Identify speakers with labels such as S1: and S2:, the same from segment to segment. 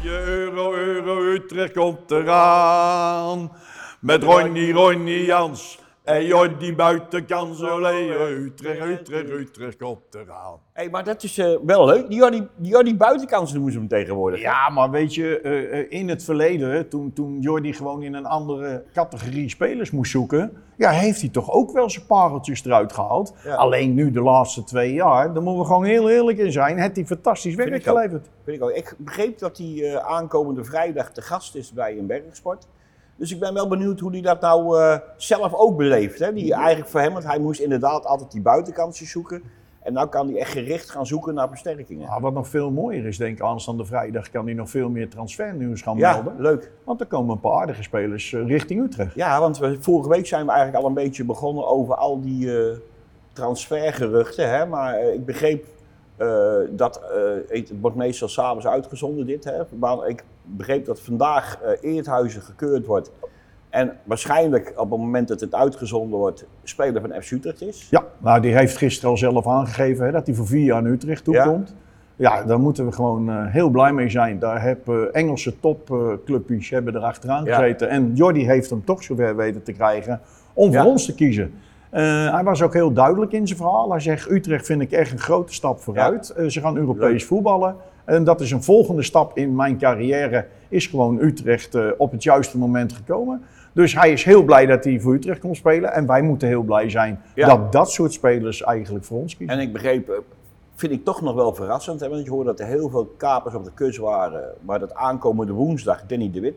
S1: Euro, Utrecht komt eraan. Met Ronnie Jans en Jordi buitenkans. Utrecht komt eraan.
S2: Hey, maar dat is wel leuk. Die buitenkans noemen ze hem tegenwoordig.
S1: Ja, maar weet je, in het verleden, toen Jordi gewoon in een andere categorie spelers moest zoeken, ja, heeft hij toch ook wel zijn pareltjes eruit gehaald. Ja. Alleen nu de laatste 2 jaar, daar moeten we gewoon heel eerlijk in zijn, heeft hij fantastisch werk geleverd.
S2: Vind ik ook. Ik begreep dat hij aankomende vrijdag te gast is bij een bergsport. Dus ik ben wel benieuwd hoe hij dat nou zelf ook beleeft. Hè? Die eigenlijk voor hem, want hij moest inderdaad altijd die buitenkantjes zoeken. En nu kan hij echt gericht gaan zoeken naar versterkingen.
S1: Ja, wat nog veel mooier is, denk ik, aanstaande vrijdag kan hij nog veel meer transfernieuws gaan melden.
S2: Ja, leuk.
S1: Want er komen een paar aardige spelers richting Utrecht.
S2: Ja, want vorige week zijn we eigenlijk al een beetje begonnen over al die transfergeruchten. Hè? Maar ik begreep dat, het wordt meestal 's avonds uitgezonden dit. Hè? Maar ik begreep dat vandaag Eerthuizen gekeurd wordt. En waarschijnlijk op het moment dat het uitgezonden wordt, speler van FC Utrecht is.
S1: Ja, nou die heeft gisteren al zelf aangegeven hè, dat hij voor 4 jaar naar Utrecht toekomt. Ja, daar moeten we gewoon heel blij mee zijn. Daar hebben Engelse topclubjes hebben erachteraan gezeten. En Jordi heeft hem toch zover weten te krijgen om voor ons te kiezen. Hij was ook heel duidelijk in zijn verhaal. Hij zegt, Utrecht vind ik echt een grote stap vooruit. Ze gaan Europees voetballen. En dat is een volgende stap in mijn carrière. Is gewoon Utrecht op het juiste moment gekomen. Dus hij is heel blij dat hij voor Utrecht kon spelen. En wij moeten heel blij zijn dat soort spelers eigenlijk voor ons kiezen.
S2: En ik begreep, vind ik toch nog wel verrassend. Hè? Want je hoort dat er heel veel kapers op de kust waren. Maar dat aankomende woensdag Dani de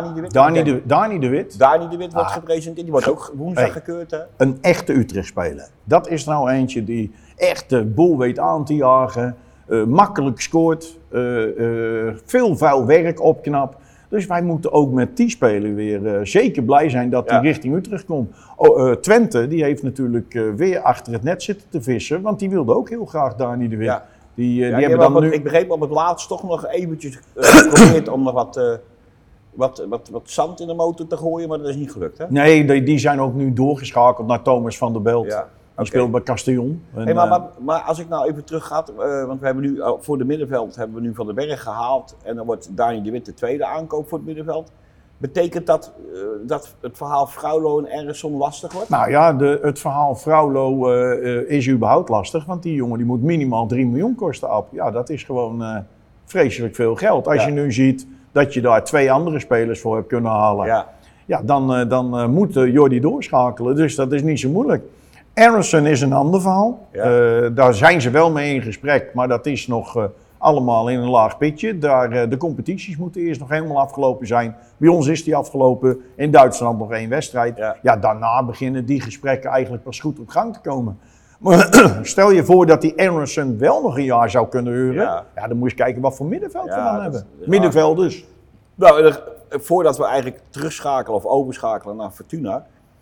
S2: Wit wordt gepresenteerd. Die wordt ook woensdag gekeurd. Hè?
S1: Een echte Utrecht-speler. Dat is nou eentje die echt de boel weet aan te jagen. Makkelijk scoort. Veel vuil werk opknapt. Dus wij moeten ook met die speler weer zeker blij zijn dat hij richting Utrecht komt. Twente die heeft natuurlijk weer achter het net zitten te vissen, want die wilde ook heel graag Dani de Wit. Ja. Die hebben dan nu...
S2: Ik begreep op het laatst toch nog eventjes geprobeerd om nog wat zand in de motor te gooien, maar dat is niet gelukt. Hè?
S1: Nee, die zijn ook nu doorgeschakeld naar Thomas van der Belt. Ja. Die speelt bij Castellon.
S2: Hey, maar als ik nou even terug ga, want we hebben nu voor de middenveld hebben we nu Van den Berg gehaald en dan wordt Dani de Wit de tweede aankoop voor het middenveld. Betekent dat dat het verhaal Fraulo en Ernsson lastig wordt?
S1: Nou ja, het verhaal Fraulo is überhaupt lastig, want die jongen die moet minimaal 3 miljoen kosten op. Ja, dat is gewoon vreselijk veel geld. Als je nu ziet dat je daar 2 andere spelers voor hebt kunnen halen, dan moet Jordi doorschakelen. Dus dat is niet zo moeilijk. Ernsson is een ander verhaal. Ja. Daar zijn ze wel mee in gesprek, maar dat is nog allemaal in een laag pitje. De competities moeten eerst nog helemaal afgelopen zijn. Bij ons is die afgelopen, in Duitsland nog 1 wedstrijd. Ja, daarna beginnen die gesprekken eigenlijk pas goed op gang te komen. Maar stel je voor dat die Ernsson wel nog een jaar zou kunnen huren. Ja, dan moet je kijken wat voor middenveld we dan hebben. Middenvelders.
S2: Nou, voordat we eigenlijk terugschakelen of overschakelen naar Fortuna.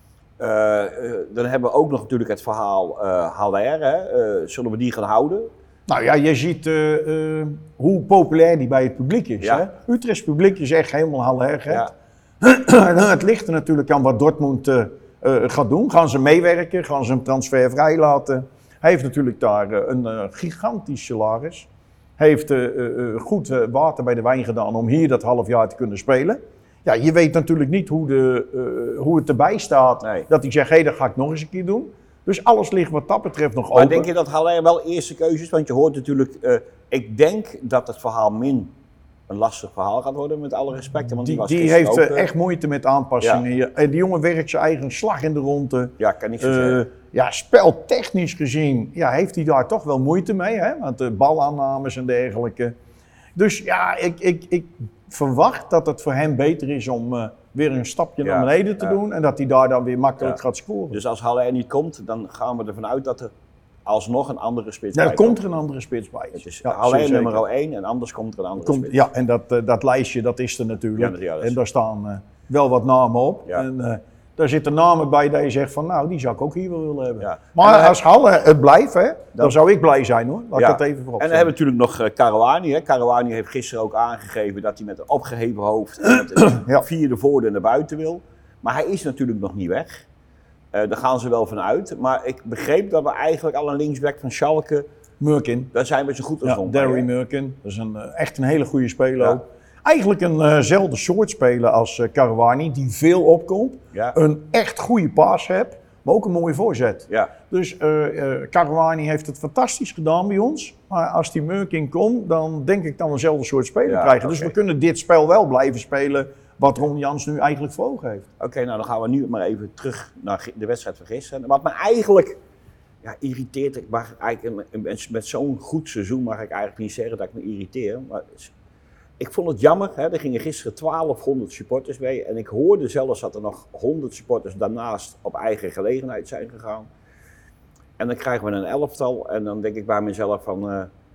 S2: Dan hebben we ook nog natuurlijk het verhaal Haller. Hè? Zullen we die gaan houden?
S1: Nou ja, je ziet hoe populair die bij het publiek is. Ja. Hè? Utrechts publiek is echt helemaal Haller. Ja. Het ligt er natuurlijk aan wat Dortmund gaat doen. Gaan ze meewerken? Gaan ze hem transfervrij laten? Hij heeft natuurlijk daar een gigantisch salaris. Hij heeft goed water bij de wijn gedaan om hier dat half jaar te kunnen spelen. Ja, je weet natuurlijk niet hoe het erbij staat. Nee. Dat hij zegt, dat ga ik nog eens een keer doen. Dus alles ligt wat dat betreft nog open.
S2: Maar denk je dat Haller wel eerste keuze is? Want je hoort natuurlijk, ik denk dat het verhaal Min een lastig verhaal gaat worden, met alle respect. Want
S1: die heeft echt moeite met aanpassingen. Ja. Die jongen werkt zijn eigen slag in de ronde.
S2: Ja, kan niet zo zeggen.
S1: Ja, speltechnisch gezien heeft hij daar toch wel moeite mee. Hè? Want de balaannames en dergelijke. Dus ja, ik verwacht dat het voor hem beter is om weer een stapje naar beneden te doen. En dat hij daar dan weer makkelijk gaat scoren.
S2: Dus als Haller niet komt, dan gaan we ervan uit dat er alsnog een andere spits
S1: bij komt. Ja, er komt er een andere spits bij.
S2: Het is Haller nummer 1 en anders komt er een andere spits.
S1: Ja, en dat lijstje, dat is er natuurlijk. Ja, en daar staan wel wat namen op. Ja. En daar zitten namen bij dat je zegt van, nou, die zou ik ook hier wel willen hebben. Ja. Maar als Haller het blijft, hè, dan zou ik blij zijn hoor. Laat ik dat even voorop
S2: en dan hebben we natuurlijk nog Caruani. Caruani heeft gisteren ook aangegeven dat hij met een opgeheven hoofd en met een vierde voordeur naar buiten wil. Maar hij is natuurlijk nog niet weg. Daar gaan ze wel van uit. Maar ik begreep dat we eigenlijk al een linksback van Schalke...
S1: Murkin.
S2: Daar zijn we zo goed als rond.
S1: Darry Murkin. Dat is echt een hele goede speler ook. eigenlijk eenzelfde soort speler als Caruani, die veel opkomt.
S2: Ja.
S1: Een echt goede paas hebt, maar ook een mooie voorzet.
S2: Ja.
S1: Dus Caruani heeft het fantastisch gedaan bij ons. Maar als die Murking komt, dan denk ik dat we eenzelfde soort speler krijgen. Dus we kunnen dit spel wel blijven spelen, wat Ron Jans nu eigenlijk voor ogen heeft.
S2: Oké, nou dan gaan we nu maar even terug naar de wedstrijd van gisteren. Wat me eigenlijk irriteert, met zo'n goed seizoen mag ik eigenlijk niet zeggen dat ik me irriteer. Maar ik vond het jammer, hè, er gingen gisteren 1200 supporters mee. En ik hoorde zelfs dat er nog 100 supporters daarnaast op eigen gelegenheid zijn gegaan. En dan krijgen we een elftal en dan denk ik bij mezelf van,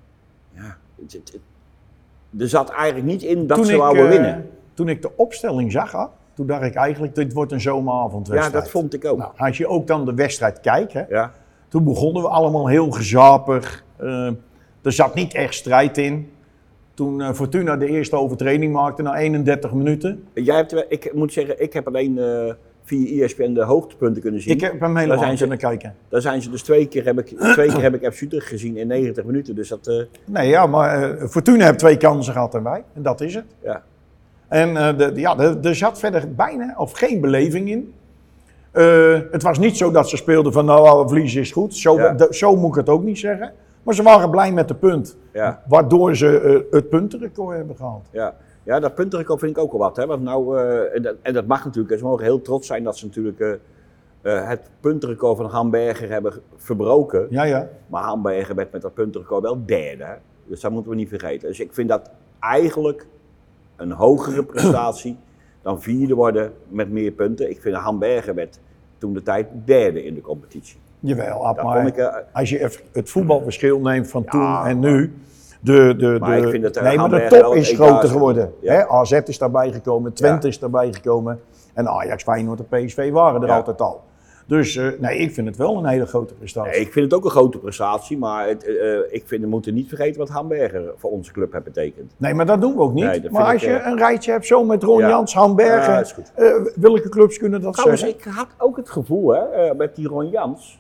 S2: er zat eigenlijk niet in dat ze wouden winnen.
S1: Toen ik de opstelling zag, toen dacht ik eigenlijk, dit wordt een zomeravondwedstrijd.
S2: Ja, dat vond ik ook.
S1: Nou, als je ook dan de wedstrijd kijkt, hè,
S2: Ja.
S1: toen begonnen we allemaal heel gezapig. Er zat niet echt strijd in. Toen Fortuna de eerste overtreding maakte na 31 minuten.
S2: Ik moet zeggen, ik heb alleen via ESPN de hoogtepunten kunnen zien.
S1: Ik heb hem helemaal kunnen kijken.
S2: Daar zijn ze dus twee keer heb ik FC Utrecht gezien in 90 minuten. Dus dat,
S1: Nee, ja, maar Fortuna heeft 2 kansen gehad en wij. En dat is het.
S2: ja.
S1: En er zat verder bijna of geen beleving in. Het was niet zo dat ze speelden van nou, verliezen is goed. Zo moet ik het ook niet zeggen. Maar ze waren blij met de punt.
S2: Ja.
S1: Waardoor ze het puntenrecord hebben gehaald.
S2: Ja, dat puntenrecord vind ik ook wel wat. Hè? Want nou, en dat mag natuurlijk. Ze mogen heel trots zijn dat ze natuurlijk het puntenrecord van Hamburger hebben verbroken.
S1: Ja.
S2: Maar Hamburger werd met dat puntenrecord wel derde. Hè? Dus dat moeten we niet vergeten. Dus ik vind dat eigenlijk een hogere prestatie dan vierde worden met meer punten. Ik vind Hamburger werd toen de tijd derde in de competitie.
S1: Jawel,
S2: maar
S1: als je even het voetbalverschil neemt van toen en nu.
S2: Maar ik vind dat
S1: de top is groter geworden. Ja. AZ is daarbij gekomen, Twente is daarbij gekomen. En Ajax, Feyenoord en PSV waren er altijd al. Dus ik vind het wel een hele grote prestatie.
S2: Nee, ik vind het ook een grote prestatie, maar we moeten niet vergeten wat Hamburger voor onze club heeft betekend.
S1: Nee, maar dat doen we ook niet.
S2: Nee,
S1: maar als je een rijtje hebt, zo met Ron Jans, Hamburger, welke clubs kunnen dat
S2: trouwens,
S1: zeggen?
S2: Ik had ook het gevoel met die Ron Jans.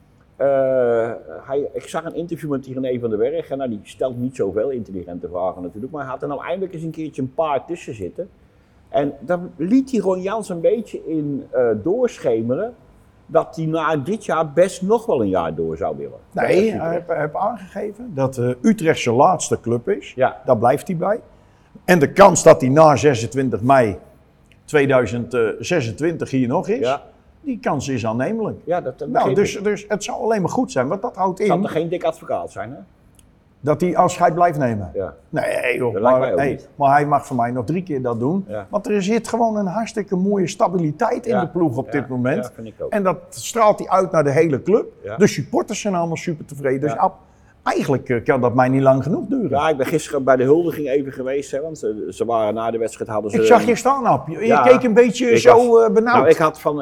S2: Ik zag een interview met die René van der Berg. En die stelt niet zoveel intelligente vragen natuurlijk. Maar hij had er nou eindelijk eens een keertje een paar tussen zitten. En dan liet die Ron Jans een beetje in doorschemeren dat hij na dit jaar best nog wel een jaar door zou willen.
S1: Nee, hij heeft aangegeven dat Utrecht zijn laatste club is.
S2: Ja.
S1: Daar blijft hij bij. En de kans dat hij na 26 mei 2026 hier nog is, die kans is aannemelijk.
S2: Ja, dat
S1: dus het zou alleen maar goed zijn, want dat houdt in...
S2: Zal er geen dik advocaat zijn, hè?
S1: Dat hij afscheid blijft nemen.
S2: Ja.
S1: Nee joh,
S2: dat lijkt mij ook niet.
S1: Maar hij mag voor mij nog 3 keer dat doen.
S2: Ja.
S1: Want er zit gewoon een hartstikke mooie stabiliteit in de ploeg op dit moment.
S2: Ja, vind ik ook.
S1: En dat straalt hij uit naar de hele club.
S2: Ja.
S1: De supporters zijn allemaal super tevreden. Dus eigenlijk kan dat mij niet lang genoeg duren.
S2: Ja, ik ben gisteren bij de huldiging even geweest, hè, want ze waren na de wedstrijd hadden ze...
S1: Ik zag je staan, Ab. Je keek een beetje benauwd.
S2: Nou, ik had van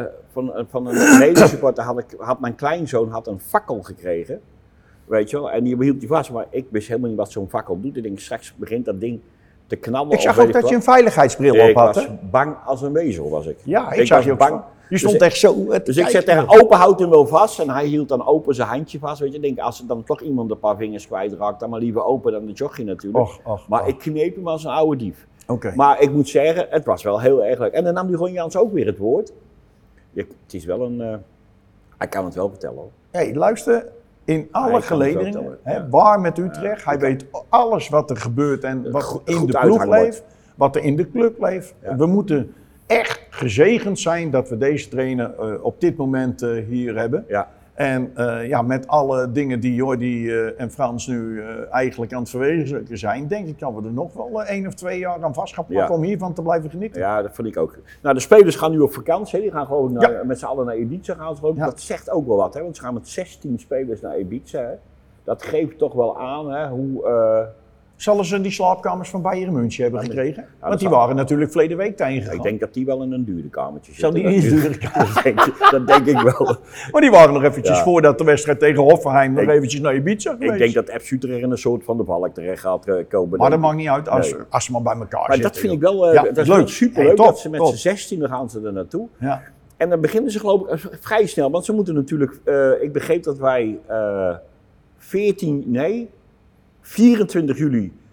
S2: een medesupporter had mijn kleinzoon een fakkel gekregen. Weet je wel, en die hield die vast, maar ik wist helemaal niet wat zo'n fakkel doet. Ik denk, straks begint dat ding te knallen.
S1: Ik zag ook dat je een veiligheidsbril op had.
S2: Ik was bang als een wezel, was ik.
S1: Ja, ik zag je ook bang. Je stond echt zo.
S2: Dus ik zei tegen open, houd hem wel vast. En hij hield dan open zijn handje vast. Weet je, ik denk, als er dan toch iemand een paar vingers kwijtraakt, dan maar liever open dan de jochie natuurlijk. Maar ik kneep hem als een oude dief.
S1: Okay.
S2: Maar ik moet zeggen, het was wel heel erg leuk. En dan nam die Ron Jans ook weer het woord. Het is wel een... hij kan het wel vertellen hoor.
S1: Hey, luister, in alle geledingen, waar met Utrecht, hij weet alles wat er gebeurt en wat in de ploeg leeft, wat er in de club leeft. Ja. We moeten echt gezegend zijn dat we deze trainer op dit moment hier hebben.
S2: Ja.
S1: En met alle dingen die Jordi en Frans nu eigenlijk aan het verwezenlijken zijn, denk ik dat we er nog wel 1 of 2 jaar aan vast gaan plakken om hiervan te blijven genieten.
S2: Ja, dat vind ik ook. Nou, de spelers gaan nu op vakantie. Die gaan gewoon met z'n allen naar Ibiza gaan. Dat zegt ook wel wat, hè? Want ze gaan met 16 spelers naar Ibiza. Hè? Dat geeft toch wel aan hè, hoe...
S1: Zullen ze die slaapkamers van Bayern München hebben gekregen? Want die waren natuurlijk verleden week tegengegaan.
S2: Ik denk dat die wel in een dure kamertje zitten.
S1: Zal die niet dure kamertje?
S2: Dat denk ik wel.
S1: Maar die waren nog eventjes voordat de wedstrijd tegen Hoffenheim nog eventjes naar Ibiza geweest.
S2: Ik denk dat FC Utrecht in een soort van de valk terecht gaat komen.
S1: Maar dat mag niet uit als ze maar bij elkaar zitten.
S2: Maar dat vind ik wel dat is leuk. Superleuk dat ze met z'n 16 gaan ze er naartoe.
S1: Ja.
S2: En dan beginnen ze geloof ik vrij snel. Want ze moeten natuurlijk... ik begreep dat wij 24 juli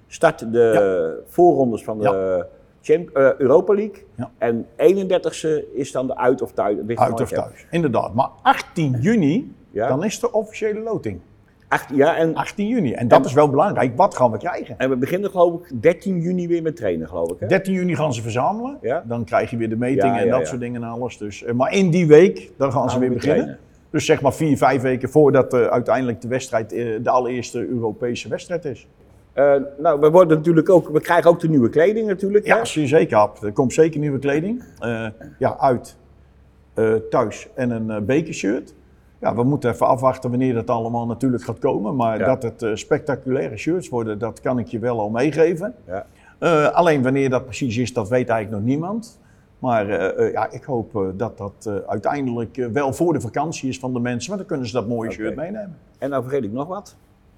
S2: start de voorrondes van de Europa League.
S1: Ja.
S2: En 31e is dan de uit of thuis.
S1: Uit of thuis, inderdaad. Maar 18 juni,
S2: Ja.
S1: dan is de officiële loting. 18
S2: en
S1: juni. En dat is wel belangrijk. Wat gaan we krijgen?
S2: we beginnen geloof ik 13 juni weer met trainen, geloof ik. Hè?
S1: 13 juni gaan ze verzamelen.
S2: Ja.
S1: Dan krijg je weer de metingen
S2: Ja,
S1: en
S2: ja,
S1: dat
S2: ja.
S1: soort dingen en alles. Dus, maar in die week, dan gaan ze weer beginnen.
S2: trainen.
S1: Dus zeg maar 4-5 weken voordat uiteindelijk de wedstrijd, de allereerste Europese wedstrijd is.
S2: Nou, we krijgen ook de nieuwe kleding natuurlijk.
S1: Ja,
S2: hè?
S1: zeker. Hap. Er komt zeker nieuwe kleding. Uit, thuis en een bekershirt. Ja, we moeten even afwachten wanneer dat allemaal natuurlijk gaat komen. Maar
S2: Ja.
S1: dat het spectaculaire shirts worden, dat kan ik je wel al meegeven.
S2: Ja.
S1: Alleen wanneer dat precies is, dat weet eigenlijk nog niemand. Maar ik hoop dat dat uiteindelijk wel voor de vakantie is van de mensen. Want dan kunnen ze dat mooie shirt meenemen.
S2: En nou vergeet ik nog wat.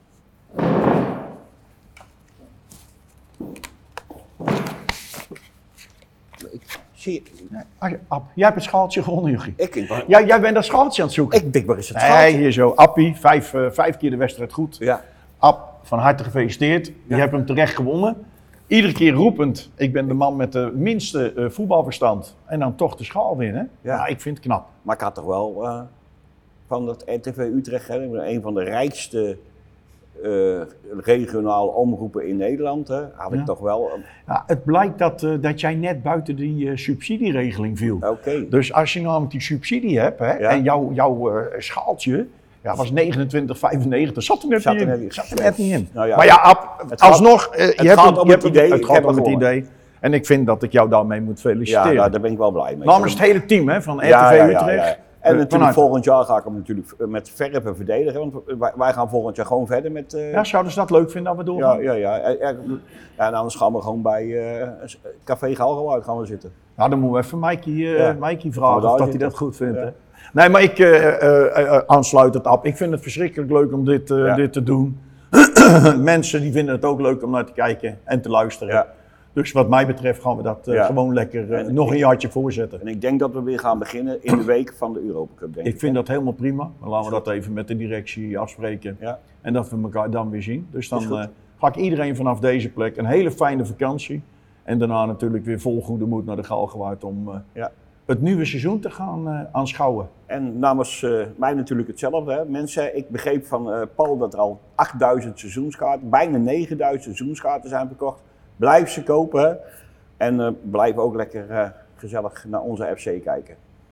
S2: Zie je,
S1: Jij hebt het schaaltje gewonnen, Jochie.
S2: ik
S1: Jij bent dat schaaltje aan het zoeken.
S2: denk, waar is het
S1: Nee,
S2: schaaltje?
S1: hier zo. Appie, vijf keer de wedstrijd goed.
S2: Ja.
S1: App, van harte gefeliciteerd. Je hebt hem terecht gewonnen. Iedere keer roepend, ik ben de man met de minste voetbalverstand. En dan toch de schaal winnen.
S2: Ja.
S1: Ja, ik vind het knap.
S2: Maar ik had toch wel van dat RTV Utrecht, hè, een van de rijkste regionale omroepen in Nederland, hè, had ik
S1: Ja.
S2: toch wel.
S1: Ja, het blijkt dat jij net buiten die subsidieregeling viel.
S2: Oké.
S1: Dus als je namelijk die subsidie hebt hè,
S2: Ja.
S1: en jouw schaaltje was 29,95, zat er net
S2: Zat
S1: niet
S2: er
S1: in.
S2: net niet.
S1: Zat er net niet in.
S2: Nou ja,
S1: maar ja, Ab,
S2: het
S1: alsnog,
S2: gaat-
S1: je
S2: het
S1: hebt
S2: gaat om het idee,
S1: Het
S2: ik
S1: gaat
S2: heb
S1: om het
S2: gewonnen.
S1: idee. En ik vind dat ik jou daarmee moet
S2: Ja,
S1: feliciteren.
S2: nou, daar ben ik wel blij mee.
S1: Namens het hele team hè, van RTV
S2: Ja, ja, ja,
S1: Utrecht.
S2: ja. En natuurlijk
S1: vanuit-
S2: volgend jaar ga ik hem natuurlijk met verven verdedigen, want wij gaan volgend jaar gewoon verder met.
S1: Ja, zouden ze dat leuk vinden dat we doorgaan?
S2: Ja, en anders gaan we gewoon bij Café Galgenwaard gaan we zitten.
S1: Nou, dan moeten we even Mikey vragen
S2: daar
S1: of dat hij
S2: zitten.
S1: dat goed vindt.
S2: Ja.
S1: Hè? Nee, maar ik aansluit het af. Ik vind het verschrikkelijk leuk om dit te doen. Mensen die vinden het ook leuk om naar te kijken en te luisteren.
S2: Ja.
S1: Dus wat mij betreft gaan we dat gewoon lekker
S2: En
S1: nog een jaartje voorzetten.
S2: En ik denk dat we weer gaan beginnen in de week van de Europa Cup, denk ik.
S1: Ik vind dat helemaal prima. Dan laten we dat even met de directie afspreken.
S2: Ja.
S1: En dat we elkaar dan weer zien. Dus
S2: Is
S1: dan
S2: goed.
S1: ga ik iedereen vanaf deze plek een hele fijne vakantie. En daarna natuurlijk weer vol goede moed naar de Galgenwaard om
S2: Ja.
S1: het nieuwe seizoen te gaan aanschouwen.
S2: En namens mij natuurlijk hetzelfde. Hè. Mensen, ik begreep van Paul dat er al 8000 seizoenskaarten, bijna 9000 seizoenskaarten zijn verkocht. Blijf ze kopen hè. En blijf ook lekker gezellig naar onze FC kijken.